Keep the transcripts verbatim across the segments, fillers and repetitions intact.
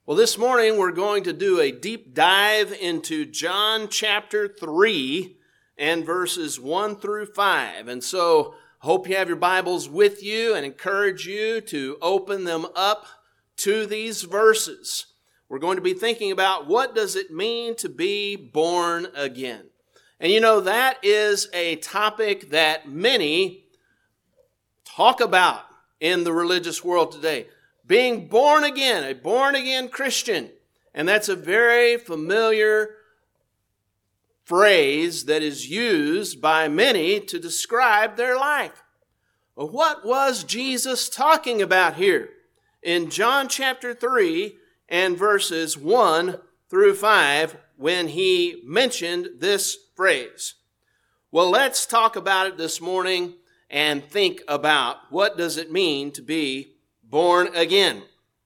Well, this morning we're going to do a deep dive into John chapter three and verses one through five. And so I hope you have your Bibles with you and encourage you to open them up to these verses. We're going to be thinking about what does it mean to be born again. And you know, that is a topic that many talk about in the religious world today. Being born again, a born-again Christian. And that's a very familiar phrase that is used by many to describe their life. Well, what was Jesus talking about here in John chapter three and verses one through five when he mentioned this phrase? Well, let's talk about it this morning and think about what does it mean to be born again.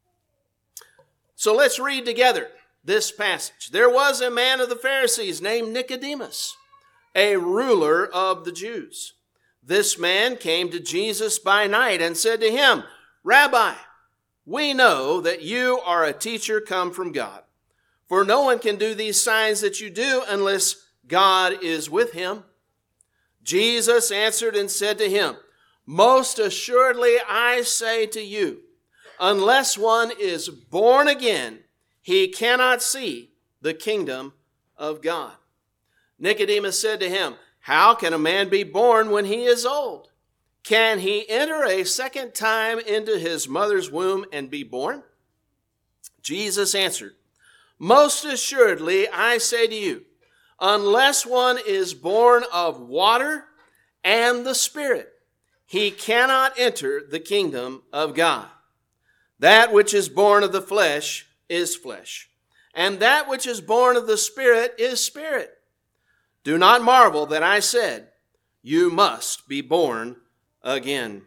So let's read together this passage. There was a man of the Pharisees named Nicodemus, a ruler of the Jews. This man came to Jesus by night and said to him, "Rabbi, we know that you are a teacher come from God. For no one can do these signs that you do unless God is with him." Jesus answered and said to him, "Most assuredly I say to you, unless one is born again, he cannot see the kingdom of God." Nicodemus said to him, "How can a man be born when he is old? Can he enter a second time into his mother's womb and be born?" Jesus answered, "Most assuredly I say to you, unless one is born of water and the Spirit, he cannot enter the kingdom of God. That which is born of the flesh is flesh, and that which is born of the Spirit is spirit. Do not marvel that I said, you must be born again."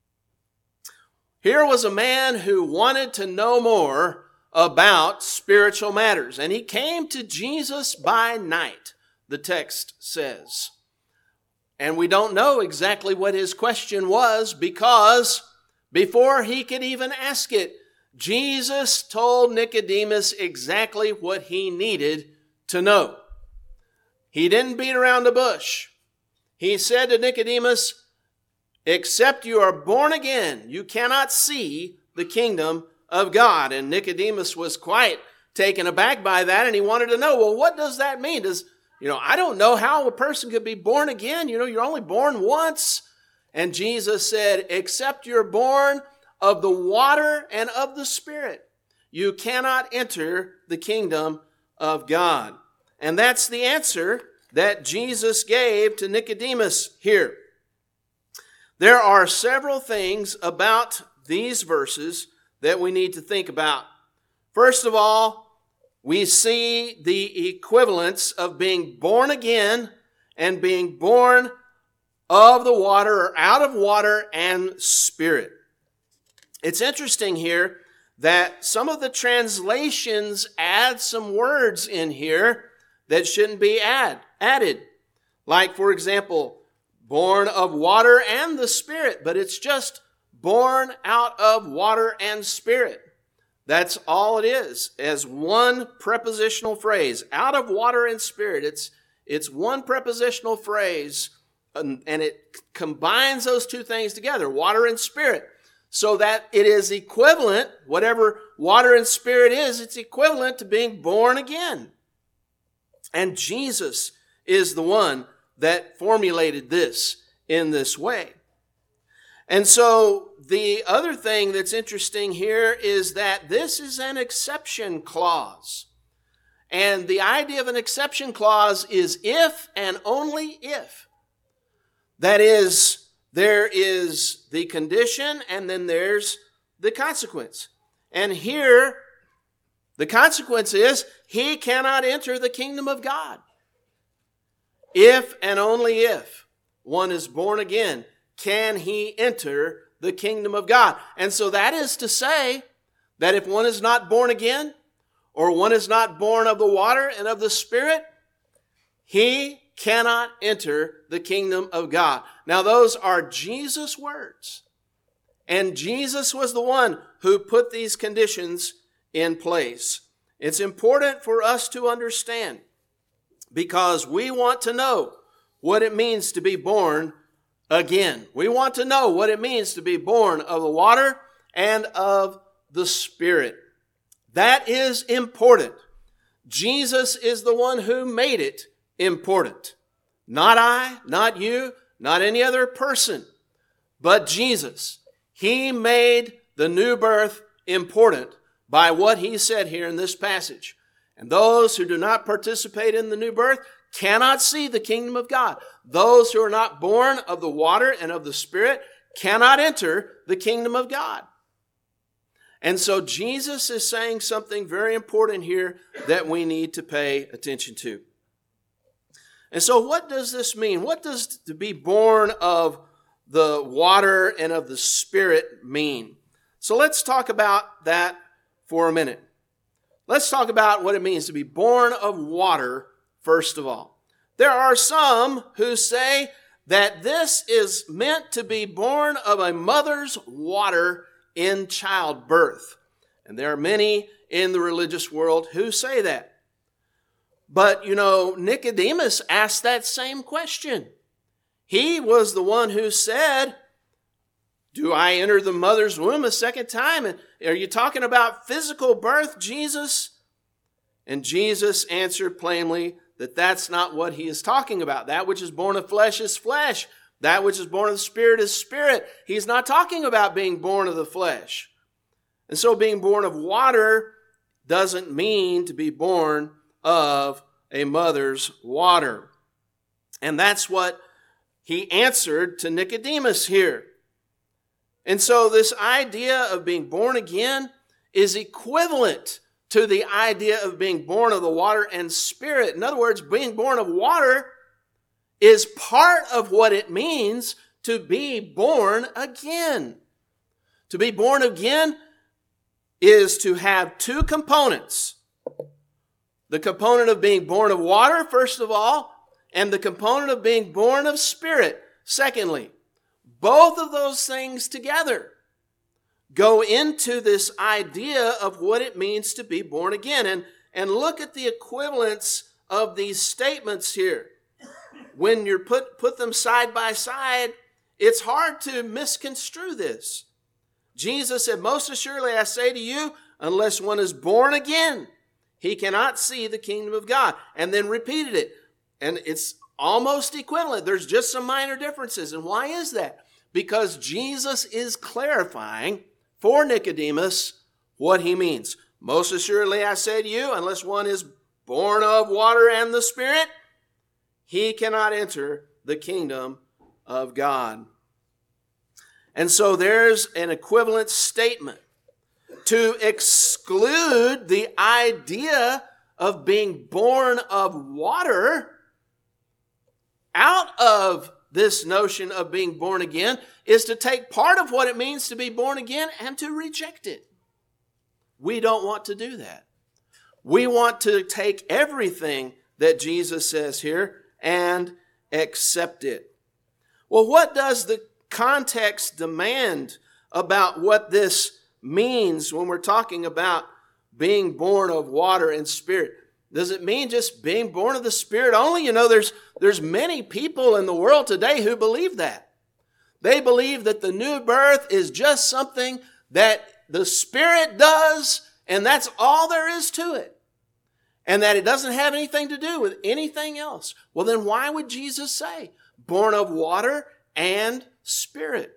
Here was a man who wanted to know more about spiritual matters, and he came to Jesus by night, the text says. And we don't know exactly what his question was because before he could even ask it, Jesus told Nicodemus exactly what he needed to know. He didn't beat around the bush. He said to Nicodemus, "Except you are born again, you cannot see the kingdom of God." And Nicodemus was quite taken aback by that, and he wanted to know, well, what does that mean? Does, you know, I don't know how a person could be born again. You know, you're only born once. And Jesus said, "Except you're born of the water and of the Spirit, you cannot enter the kingdom of God." And that's the answer that Jesus gave to Nicodemus here. There are several things about these verses that we need to think about. First of all, we see the equivalence of being born again and being born of the water or out of water and Spirit. It's interesting here that some of the translations add some words in here that shouldn't be add, added. Like, for example, born of water and the Spirit, but it's just born out of water and Spirit. That's all it is, as one prepositional phrase. Out of water and Spirit. It's, it's one prepositional phrase, and, and it combines those two things together, water and Spirit, so that it is equivalent, whatever water and Spirit is, it's equivalent to being born again. And Jesus is the one that formulated this in this way. And so the other thing that's interesting here is that this is an exception clause. And the idea of an exception clause is if and only if. That is, there is the condition and then there's the consequence. And here, the consequence is he cannot enter the kingdom of God. If and only if one is born again, can he enter the kingdom of God? And so that is to say that if one is not born again, or one is not born of the water and of the Spirit, he cannot enter the kingdom of God. Now those are Jesus' words. And Jesus was the one who put these conditions in place. It's important for us to understand because we want to know what it means to be born again. We want to know what it means to be born of the water and of the Spirit. That is important. Jesus is the one who made it important. Not I, not you, not any other person, but Jesus. He made the new birth important by what he said here in this passage. And those who do not participate in the new birth cannot see the kingdom of God. Those who are not born of the water and of the Spirit cannot enter the kingdom of God. And so Jesus is saying something very important here that we need to pay attention to. And so what does this mean? What does to be born of the water and of the Spirit mean? So let's talk about that for a minute. Let's talk about what it means to be born of water, first of all. There are some who say that this is meant to be born of a mother's water in childbirth. And there are many in the religious world who say that. But, you know, Nicodemus asked that same question. He was the one who said, do I enter the mother's womb a second time? And are you talking about physical birth, Jesus? And Jesus answered plainly that that's not what he is talking about. That which is born of flesh is flesh. That which is born of the Spirit is spirit. He's not talking about being born of the flesh. And so being born of water doesn't mean to be born of a mother's water. And that's what he answered to Nicodemus here. And so this idea of being born again is equivalent to the idea of being born of the water and Spirit. In other words, being born of water is part of what it means to be born again. To be born again is to have two components. The component of being born of water, first of all, and the component of being born of Spirit, secondly. Both of those things together go into this idea of what it means to be born again. And, and look at the equivalence of these statements here. When you put, put them side by side, it's hard to misconstrue this. Jesus said, most assuredly I say to you, unless one is born again, he cannot see the kingdom of God. And then repeated it. And it's almost equivalent. There's just some minor differences. And why is that? Because Jesus is clarifying for Nicodemus what he means. Most assuredly I say to you, unless one is born of water and the Spirit, he cannot enter the kingdom of God. And so there's an equivalent statement. To exclude the idea of being born of water out of this notion of being born again is to take part of what it means to be born again and to reject it. We don't want to do that. We want to take everything that Jesus says here and accept it. Well, what does the context demand about what this means when we're talking about being born of water and Spirit? Does it mean just being born of the Spirit only? You know, there's, there's many people in the world today who believe that. They believe that the new birth is just something that the Spirit does, and that's all there is to it. And that it doesn't have anything to do with anything else. Well, then why would Jesus say, born of water and Spirit?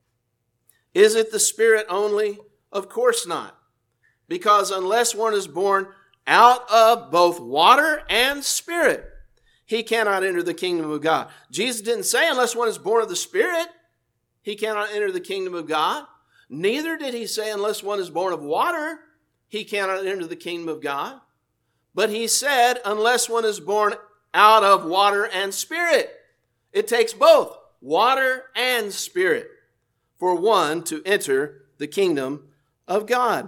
Is it the Spirit only? Of course not. Because unless one is born out of both water and Spirit, he cannot enter the kingdom of God. Jesus didn't say unless one is born of the Spirit, he cannot enter the kingdom of God. Neither did he say unless one is born of water, he cannot enter the kingdom of God. But he said unless one is born out of water and Spirit. It takes both water and Spirit for one to enter the kingdom of God.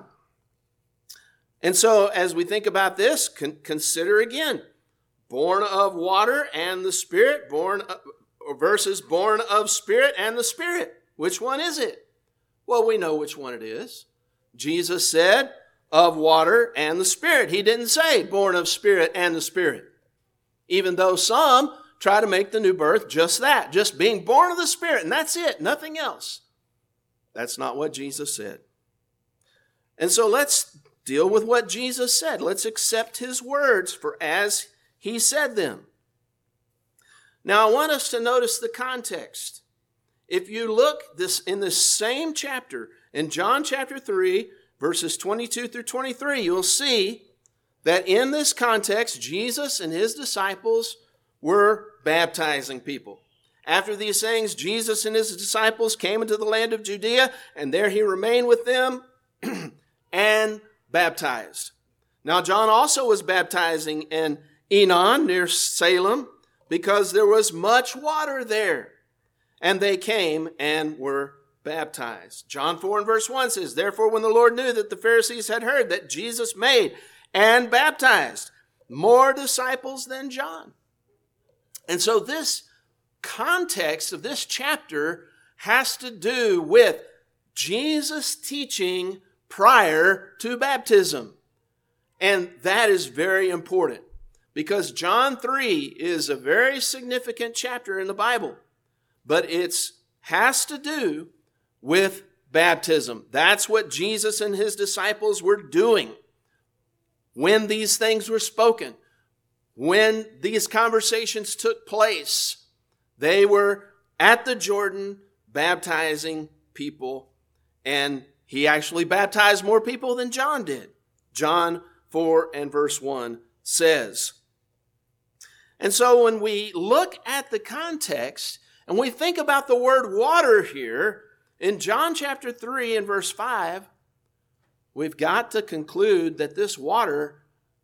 And so as we think about this, con- consider again, born of water and the Spirit, born of, versus born of Spirit and the Spirit. Which one is it? Well, we know which one it is. Jesus said, of water and the Spirit. He didn't say born of Spirit and the Spirit. Even though some try to make the new birth just that, just being born of the Spirit, and that's it, nothing else. That's not what Jesus said. And so let's deal with what Jesus said. Let's accept his words for as he said them. Now I want us to notice the context. If you look this in this same chapter, in John chapter three, verses twenty-two through twenty-three, you'll see that in this context, Jesus and his disciples were baptizing people. After these sayings, Jesus and his disciples came into the land of Judea, and there he remained with them and baptized. Now John also was baptizing in Enon near Salem because there was much water there. And they came and were baptized. John four and verse one says, therefore when the Lord knew that the Pharisees had heard that Jesus made and baptized more disciples than John. And so this context of this chapter has to do with Jesus' teaching prior to baptism. And that is very important because John three is a very significant chapter in the Bible, but it has to do with baptism. That's what Jesus and his disciples were doing when these things were spoken, when these conversations took place. They were at the Jordan baptizing people, and he actually baptized more people than John did. John four and verse one says. And so when we look at the context and we think about the word water here in John chapter three and verse five, we've got to conclude that this water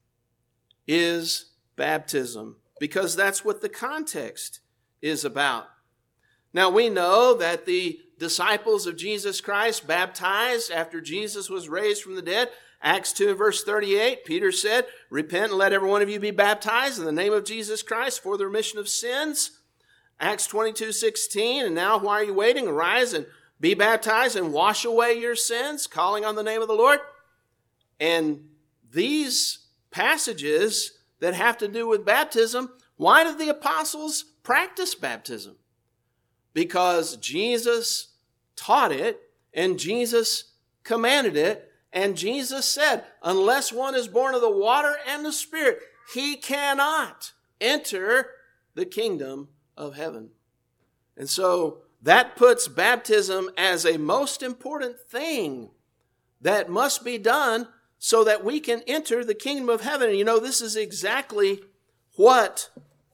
is baptism because that's what the context is about. Now we know that the disciples of Jesus Christ baptized after Jesus was raised from the dead. Acts two verse thirty-eight, Peter said, repent and let every one of you be baptized in the name of Jesus Christ for the remission of sins. Acts twenty-two sixteen, and now why are you waiting? Arise and be baptized and wash away your sins, calling on the name of the Lord. And these passages that have to do with baptism, why did the apostles practice baptism? Because Jesus taught it and Jesus commanded it. And Jesus said, unless one is born of the water and the Spirit, he cannot enter the kingdom of heaven. And so that puts baptism as a most important thing that must be done so that we can enter the kingdom of heaven. And you know, this is exactly what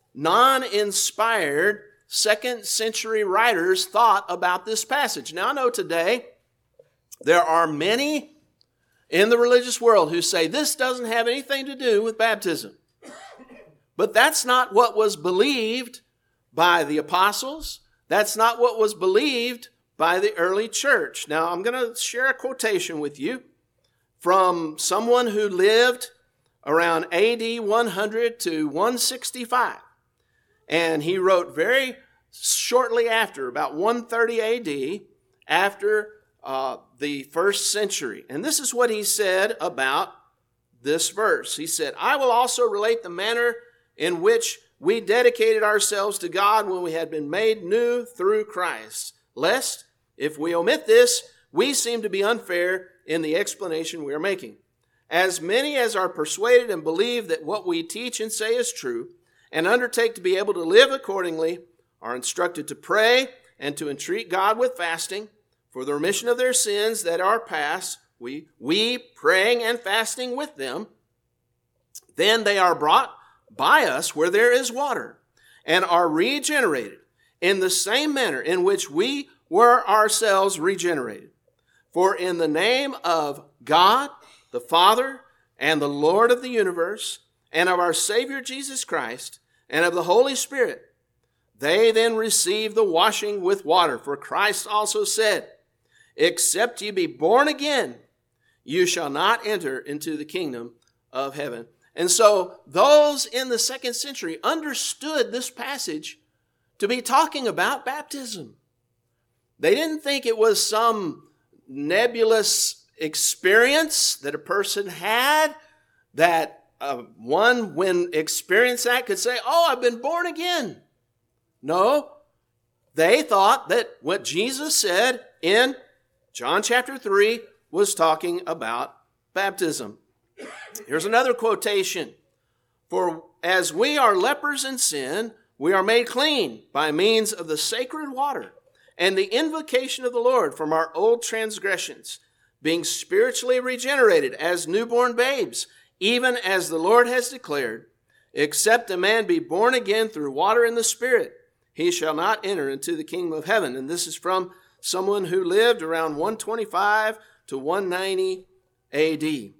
non-inspired second century writers thought about this passage. Now I know today there are many in the religious world who say this doesn't have anything to do with baptism. But that's not what was believed by the apostles. That's not what was believed by the early church. Now, I'm going to share a quotation with you from someone who lived around A D one hundred to one sixty-five. And he wrote very shortly after, about one thirty A D, after uh, the first century. And this is what he said about this verse. He said, I will also relate the manner in which we dedicated ourselves to God when we had been made new through Christ, lest, if we omit this, we seem to be unfair in the explanation we are making. As many as are persuaded and believe that what we teach and say is true, and undertake to be able to live accordingly, are instructed to pray and to entreat God with fasting for the remission of their sins that are past, we, we praying and fasting with them. Then they are brought by us where there is water, and are regenerated in the same manner in which we were ourselves regenerated. For in the name of God, the Father, and the Lord of the universe, and of our Savior Jesus Christ, and of the Holy Spirit, they then receive the washing with water. For Christ also said, except ye be born again, you shall not enter into the kingdom of heaven. And so those in the second century understood this passage to be talking about baptism. They didn't think it was some nebulous experience that a person had that uh, one, when experienced that, could say, oh, I've been born again. No, they thought that what Jesus said in John chapter three was talking about baptism. Here's another quotation. For as we are lepers in sin, we are made clean by means of the sacred water and the invocation of the Lord from our old transgressions, being spiritually regenerated as newborn babes, even as the Lord has declared, except a man be born again through water and the Spirit, he shall not enter into the kingdom of heaven. And this is from someone who lived around one twenty-five to one ninety A D.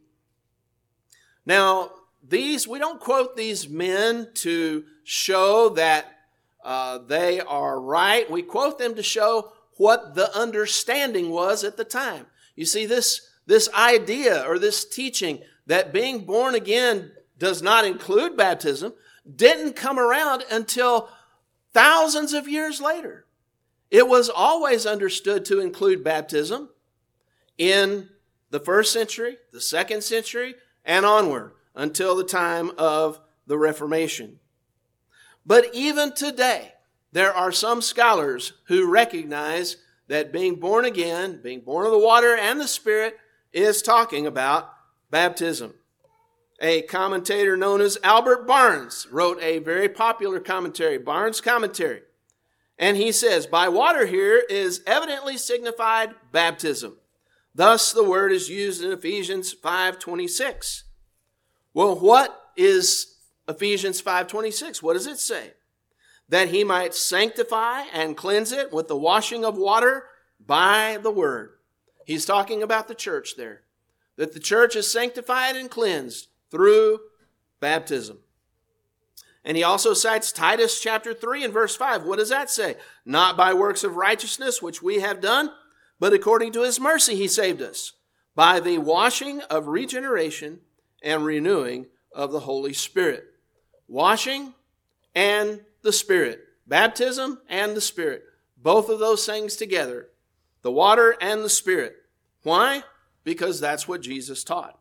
Now, these, we don't quote these men to show that uh, they are right. We quote them to show what the understanding was at the time. You see, this, this idea or this teaching that being born again does not include baptism didn't come around until thousands of years later. It was always understood to include baptism in the first century, the second century, and onward until the time of the Reformation. But even today, there are some scholars who recognize that being born again, being born of the water and the Spirit, is talking about baptism. A commentator known as Albert Barnes wrote a very popular commentary, Barnes Commentary. And he says, by water here is evidently signified baptism. Thus the word is used in Ephesians five twenty-six. Well, what is Ephesians five twenty-six? What does it say? That he might sanctify and cleanse it with the washing of water by the word. He's talking about the church there. That the church is sanctified and cleansed through baptism. And he also cites Titus chapter three and verse five. What does that say? Not by works of righteousness which we have done, but according to his mercy he saved us, by the washing of regeneration and renewing of the Holy Spirit. Washing and the Spirit. Baptism and the Spirit. Both of those things together. The water and the Spirit. Why? Because that's what Jesus taught.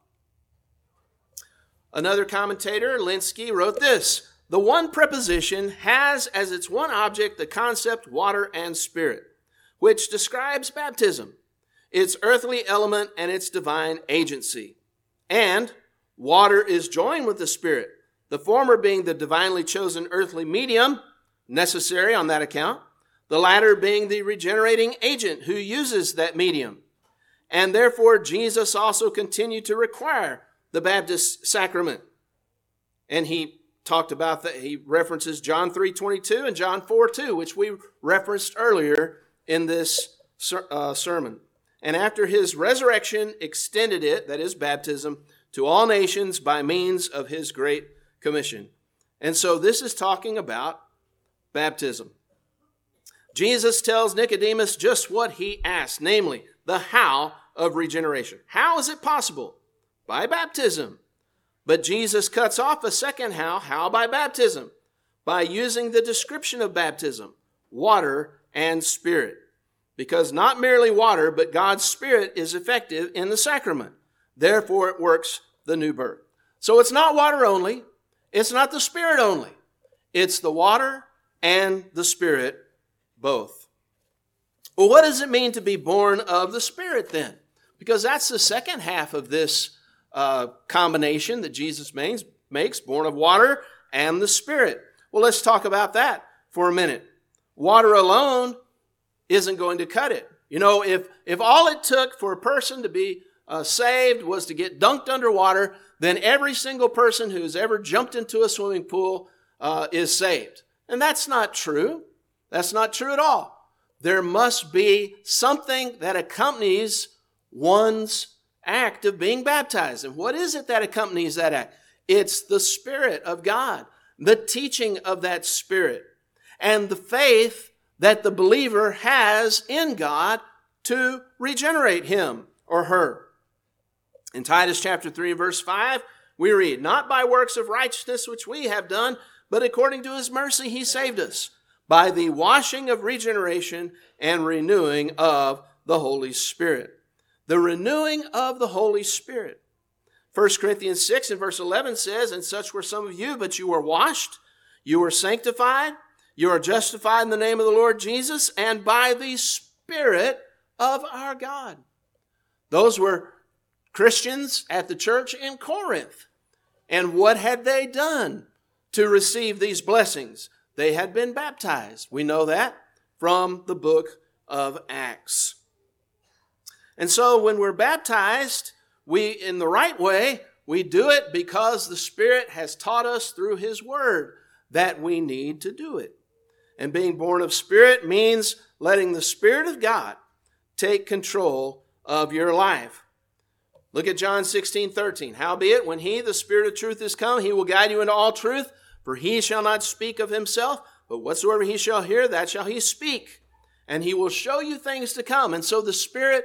Another commentator, Linsky, wrote this. The one preposition has as its one object the concept water and Spirit, which describes baptism, its earthly element and its divine agency. And water is joined with the Spirit, the former being the divinely chosen earthly medium, necessary on that account, the latter being the regenerating agent who uses that medium. And therefore Jesus also continued to require the Baptist sacrament. And he talked about that. He references John three twenty-two and John four two, which we referenced earlier in this uh, sermon. And after his resurrection, extended it, that is baptism, to all nations by means of his great commission. And so this is talking about baptism. Jesus tells Nicodemus just what he asked, namely, the how of regeneration. How is it possible? By baptism. But Jesus cuts off a second how. How? By baptism. By using the description of baptism, water and Spirit. Because not merely water, but God's Spirit is effective in the sacrament. Therefore, it works the new birth. So it's not water only. It's not the Spirit only. It's the water and the Spirit both. Well, what does it mean to be born of the Spirit then? Because that's the second half of this uh, combination that Jesus makes, makes, born of water and the Spirit. Well, let's talk about that for a minute. Water alone isn't going to cut it. You know, if, if all it took for a person to be uh, saved was to get dunked underwater, then every single person who's ever jumped into a swimming pool uh, is saved. And that's not true. That's not true at all. There must be something that accompanies one's act of being baptized. And what is it that accompanies that act? It's the Spirit of God, the teaching of that Spirit, and the faith that the believer has in God to regenerate him or her. In Titus chapter three, verse five, we read, not by works of righteousness which we have done, but according to his mercy he saved us, by the washing of regeneration and renewing of the Holy Spirit. The renewing of the Holy Spirit. First Corinthians six and verse eleven says, and such were some of you, but you were washed, you were sanctified, you are justified in the name of the Lord Jesus, and by the Spirit of our God. Those were Christians at the church in Corinth. And what had they done to receive these blessings? They had been baptized. We know that from the book of Acts. And so when we're baptized, we, in the right way, we do it because the Spirit has taught us through His Word that we need to do it. And being born of Spirit means letting the Spirit of God take control of your life. Look at John sixteen thirteen. Howbeit, when He, the Spirit of truth, is come, He will guide you into all truth, for He shall not speak of Himself, but whatsoever He shall hear, that shall He speak. And He will show you things to come. And so the Spirit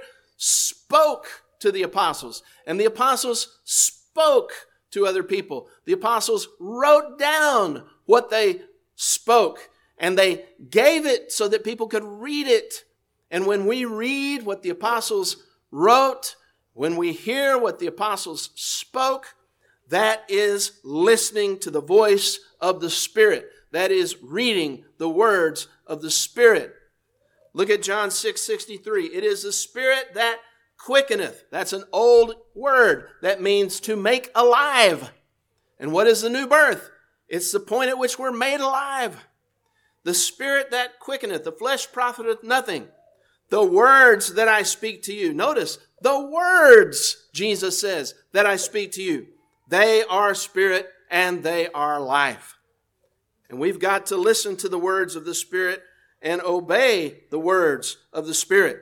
spoke to the apostles, and the apostles spoke to other people. The apostles wrote down what they spoke, and they gave it so that people could read it. And when we read what the apostles wrote, when we hear what the apostles spoke, that is listening to the voice of the Spirit. That is reading the words of the Spirit. Look at John six sixty-three. It is the Spirit that quickeneth. That's an old word that means to make alive. And what is the new birth? It's the point at which we're made alive. The Spirit that quickeneth, the flesh profiteth nothing. The words that I speak to you. Notice, the words, Jesus says, that I speak to you. They are spirit and they are life. And we've got to listen to the words of the Spirit and obey the words of the Spirit.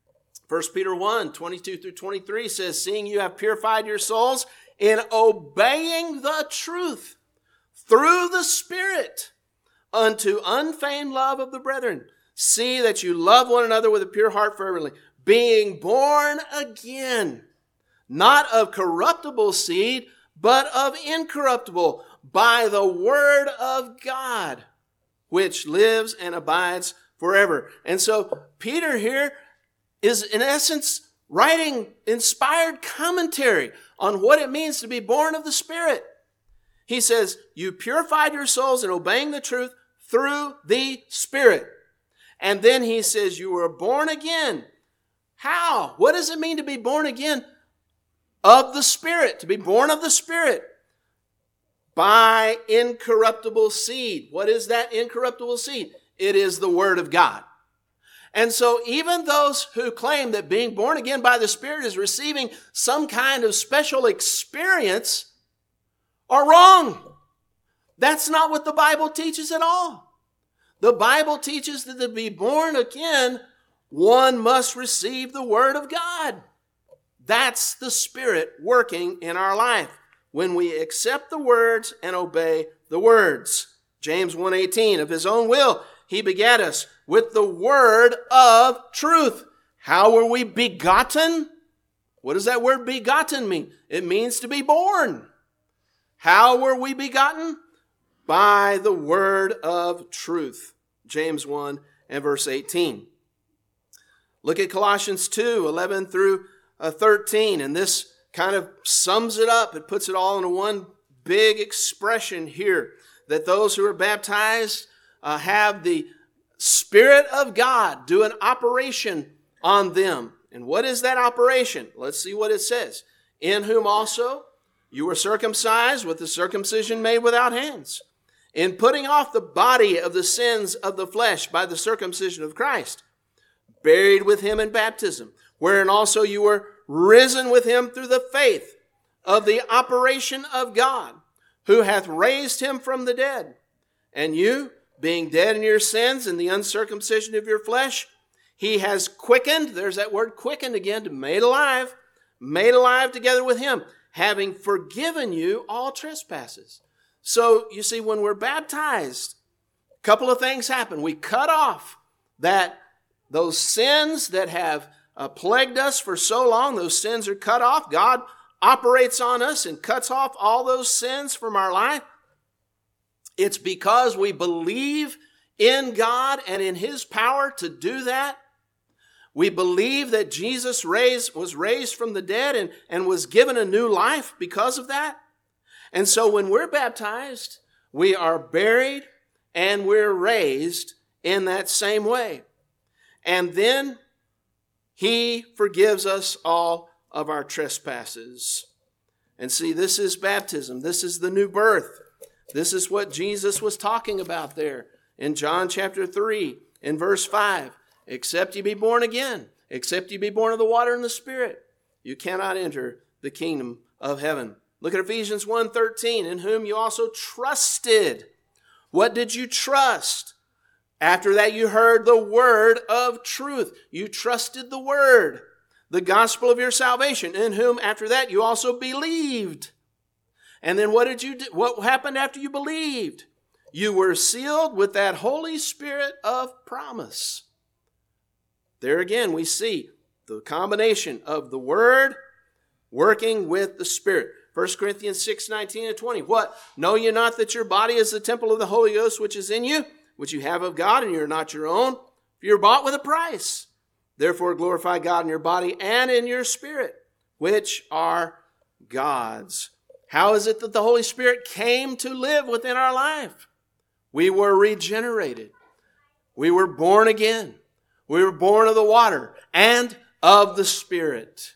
First Peter one, twenty-two through twenty-three says, seeing you have purified your souls in obeying the truth through the Spirit unto unfeigned love of the brethren. See that you love one another with a pure heart fervently, being born again, not of corruptible seed, but of incorruptible, by the word of God, which lives and abides forever. And so Peter here is in essence writing inspired commentary on what it means to be born of the Spirit. He says, you purified your souls in obeying the truth through the Spirit. And then he says, you were born again. How? What does it mean to be born again of the Spirit? To be born of the Spirit by incorruptible seed. What is that incorruptible seed? It is the Word of God. And so even those who claim that being born again by the Spirit is receiving some kind of special experience are wrong. That's not what the Bible teaches at all. The Bible teaches that to be born again, one must receive the Word of God. That's the Spirit working in our life when we accept the words and obey the words. James one eighteen, of His own will He begat us with the word of truth. How were we begotten? What does that word begotten mean? It means to be born. How were we begotten? By the word of truth. James one and verse eighteen. Look at Colossians two, eleven through thirteen. And this kind of sums it up. It puts it all into one big expression here. That those who are baptized uh, have the Spirit of God do an operation on them. And what is that operation? Let's see what it says. In whom also you were circumcised with the circumcision made without hands, in putting off the body of the sins of the flesh by the circumcision of Christ, buried with Him in baptism, wherein also you were risen with Him through the faith of the operation of God, who hath raised Him from the dead. And you, being dead in your sins and the uncircumcision of your flesh, He has quickened, there's that word quickened again, to made alive, made alive together with Him, having forgiven you all trespasses. So, you see, when we're baptized, a couple of things happen. We cut off that those sins that have uh, plagued us for so long, those sins are cut off. God operates on us and cuts off all those sins from our life. It's because we believe in God and in His power to do that. We believe that Jesus raised, was raised from the dead and, and was given a new life because of that. And so when we're baptized, we are buried and we're raised in that same way. And then he forgives us all of our trespasses. And see, this is baptism. This is the new birth. This is what Jesus was talking about there in John chapter three, in verse five. Except you be born again, except you be born of the water and the Spirit, you cannot enter the kingdom of heaven. Look at Ephesians one thirteen, in whom you also trusted. What did you trust? After that you heard the word of truth. You trusted the word, the gospel of your salvation, in whom after that you also believed. And then what did you do? What happened after you believed? You were sealed with that Holy Spirit of promise. There again we see the combination of the word working with the Spirit. First Corinthians six, nineteen and twenty. What? Know ye not that your body is the temple of the Holy Ghost which is in you, which you have of God, and you are not your own? For you are bought with a price. Therefore glorify God in your body and in your spirit, which are God's. How is it that the Holy Spirit came to live within our life? We were regenerated. We were born again. We were born of the water and of the Spirit.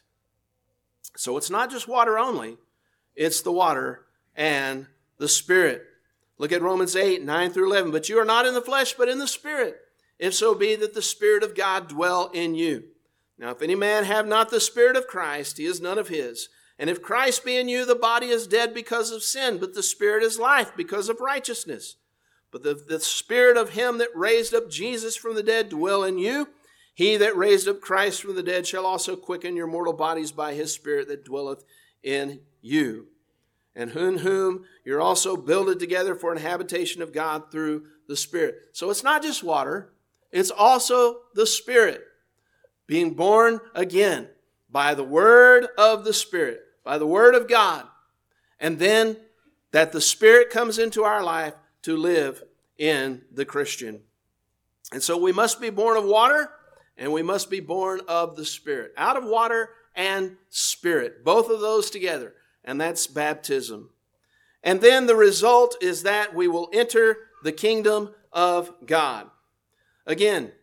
So it's not just water only. It's the water and the Spirit. Look at Romans eight, nine through eleven. But you are not in the flesh, but in the Spirit, if so be that the Spirit of God dwell in you. Now, if any man have not the Spirit of Christ, he is none of his. And if Christ be in you, the body is dead because of sin, but the Spirit is life because of righteousness. But the, the Spirit of him that raised up Jesus from the dead dwell in you. He that raised up Christ from the dead shall also quicken your mortal bodies by his Spirit that dwelleth in you. And in whom you're also builded together for an habitation of God through the Spirit. So it's not just water, it's also the Spirit. Being born again by the word of the Spirit, by the word of God. And then that the Spirit comes into our life to live in the Christian. And so we must be born of water and we must be born of the Spirit. Out of water and Spirit. Both of those together. And that's baptism. And then the result is that we will enter the kingdom of God. Again,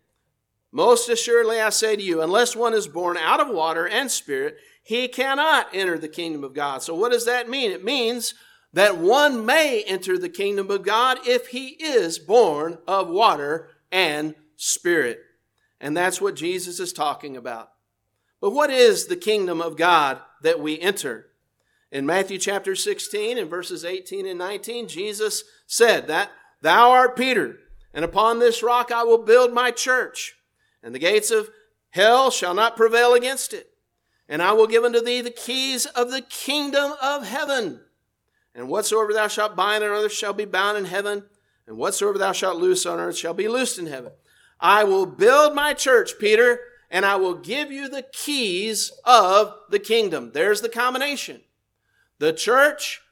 most assuredly I say to you, unless one is born out of water and Spirit, he cannot enter the kingdom of God. So what does that mean? It means that one may enter the kingdom of God if he is born of water and Spirit. And that's what Jesus is talking about. But what is the kingdom of God that we enter? In Matthew chapter sixteen and verses eighteen and nineteen, Jesus said that, Thou art Peter, and upon this rock I will build my church, and the gates of hell shall not prevail against it. And I will give unto thee the keys of the kingdom of heaven. And whatsoever thou shalt bind on earth shall be bound in heaven, and whatsoever thou shalt loose on earth shall be loosed in heaven. I will build my church, Peter, and I will give you the keys of the kingdom. There's the combination. The church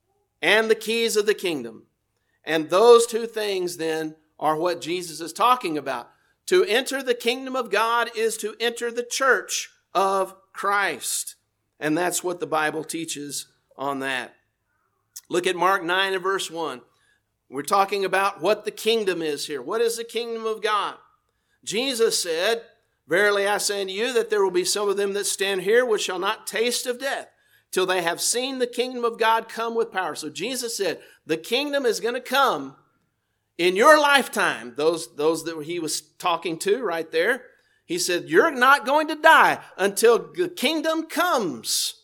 and the keys of the kingdom. And those two things then are what Jesus is talking about. To enter the kingdom of God is to enter the church of Christ. And that's what the Bible teaches on that. Look at Mark nine and verse one. We're talking about what the kingdom is here. What is the kingdom of God? Jesus said, Verily I say unto you that there will be some of them that stand here which shall not taste of death, till they have seen the kingdom of God come with power. So Jesus said, the kingdom is going to come in your lifetime. Those, those that he was talking to right there. He said, you're not going to die until the kingdom comes.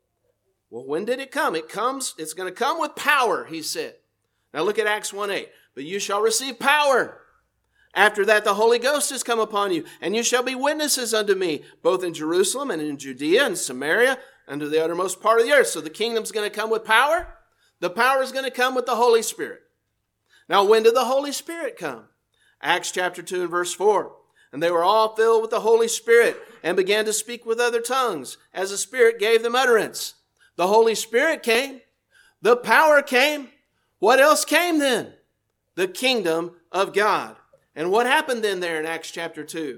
Well, when did it come? It comes, it's going to come with power, he said. Now look at Acts one eight. But you shall receive power. After that, the Holy Ghost has come upon you, and you shall be witnesses unto me, both in Jerusalem and in Judea and Samaria, and to the uttermost part of the earth. So the kingdom's going to come with power. The power is going to come with the Holy Spirit. Now, when did the Holy Spirit come? Acts chapter two and verse four. And they were all filled with the Holy Spirit and began to speak with other tongues as the Spirit gave them utterance. The Holy Spirit came. The power came. What else came then? The kingdom of God. And what happened then there in Acts chapter two?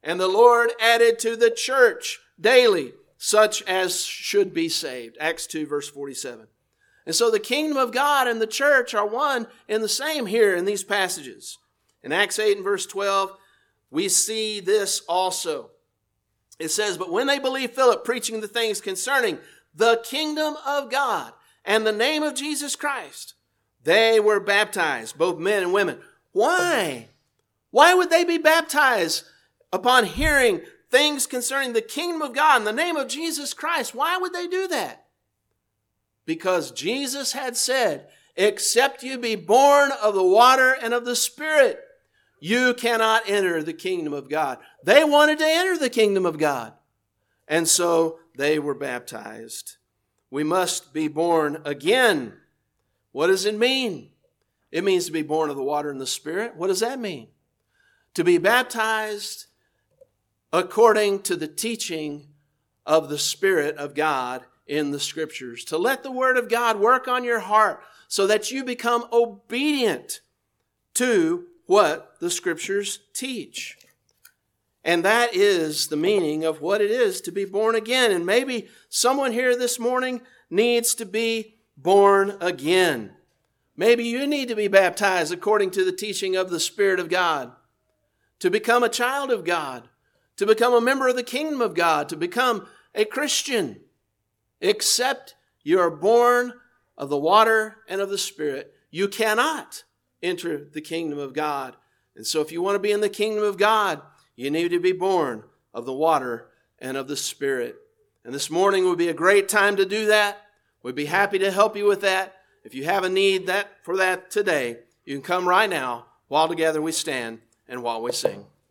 And the Lord added to the church daily such as should be saved. Acts two, verse forty-seven. And so the kingdom of God and the church are one and the same here in these passages. In Acts eight and verse twelve, we see this also. It says, but when they believed Philip preaching the things concerning the kingdom of God and the name of Jesus Christ, they were baptized, both men and women. Why? Why would they be baptized upon hearing things concerning the kingdom of God and the name of Jesus Christ? Why would they do that? Because Jesus had said, except you be born of the water and of the Spirit, you cannot enter the kingdom of God. They wanted to enter the kingdom of God. And so they were baptized. We must be born again. What does it mean? It means to be born of the water and the Spirit. What does that mean? To be baptized according to the teaching of the Spirit of God in the Scriptures. To let the Word of God work on your heart so that you become obedient to what the Scriptures teach. And that is the meaning of what it is to be born again. And maybe someone here this morning needs to be born again. Maybe you need to be baptized according to the teaching of the Spirit of God, to become a child of God, to become a member of the kingdom of God, to become a Christian. Except you are born of the water and of the Spirit, you cannot enter the kingdom of God. And so if you want to be in the kingdom of God, you need to be born of the water and of the Spirit. And this morning would be a great time to do that. We'd be happy to help you with that. If you have a need that for that today, you can come right now while together we stand and while we sing.